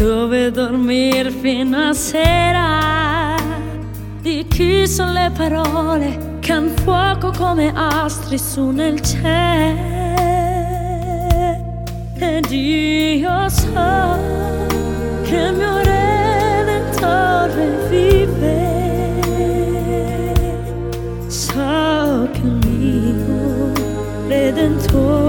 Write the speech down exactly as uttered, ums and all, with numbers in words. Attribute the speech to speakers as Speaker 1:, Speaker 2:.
Speaker 1: dove dormir fino a sera. Di chi sono le parole che han fuoco come astri su nel cielo. Ed io so che il mio Redentore vive. So che il mio Redentore